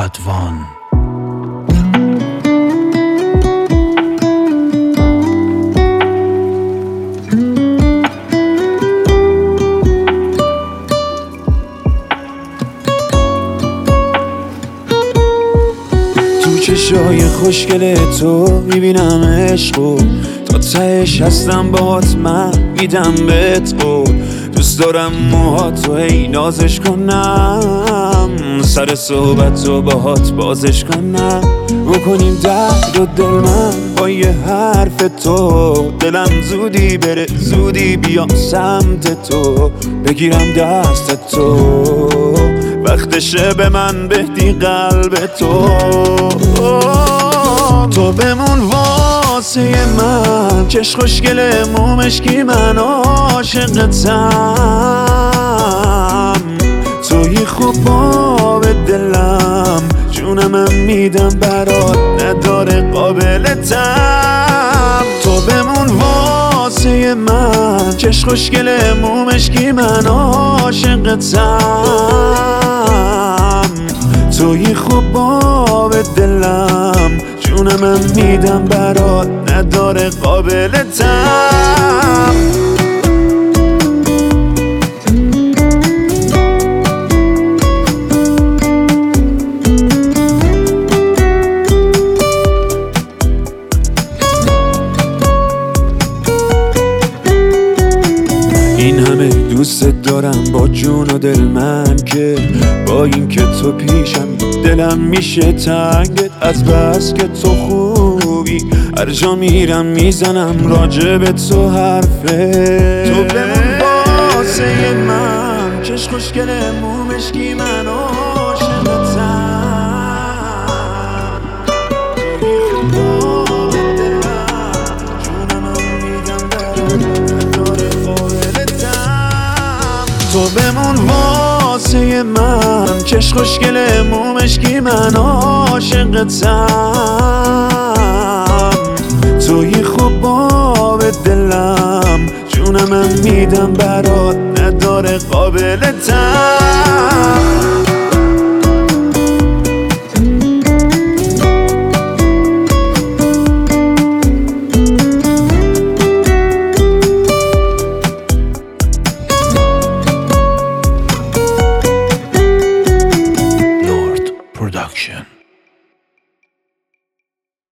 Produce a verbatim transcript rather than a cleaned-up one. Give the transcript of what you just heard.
رادوان. تو چشای خوشگل تو میبینم عشقو، تا تهش هستم باهات من میدم بهت قول. دوست دارم موهاتو ای نازش کنم، سر صحبتو باهات بازش کنم، بکنیم درد و دل من با یه حرف تو. دلم زودی بره زودی بیام سمت تو، بگیرم دست تو، وقتشه به من بهدی قلب تو. تو بمون واسه من، چش خوشگل مومشکی من عاشقتم. توی خوب آب دلم، جونم میدم برات نداره قابلتم. تو بمون واسه من، چش خوشگل مومشکی من عاشقتم. توی خوب آب دلم، جونم میدم برات نداره قابلتم. این همه دوست دارم با جون و دل من، که با این که تو پیشم دلم میشه تنگت. از بس که تو خوبی هر جا میرم میزنم راجع به تو حرفه. تو بمون واسه من، چش خوشگل مومشکی من عاشقتم. توی خوب آب دلم، جونم میدم برات نداره قابلتم. تو بمون واسه من، چش خوشگل مومشکی من عاشقتم. توی خوب آب دلم، جونم میدم برات نداره قابلتم.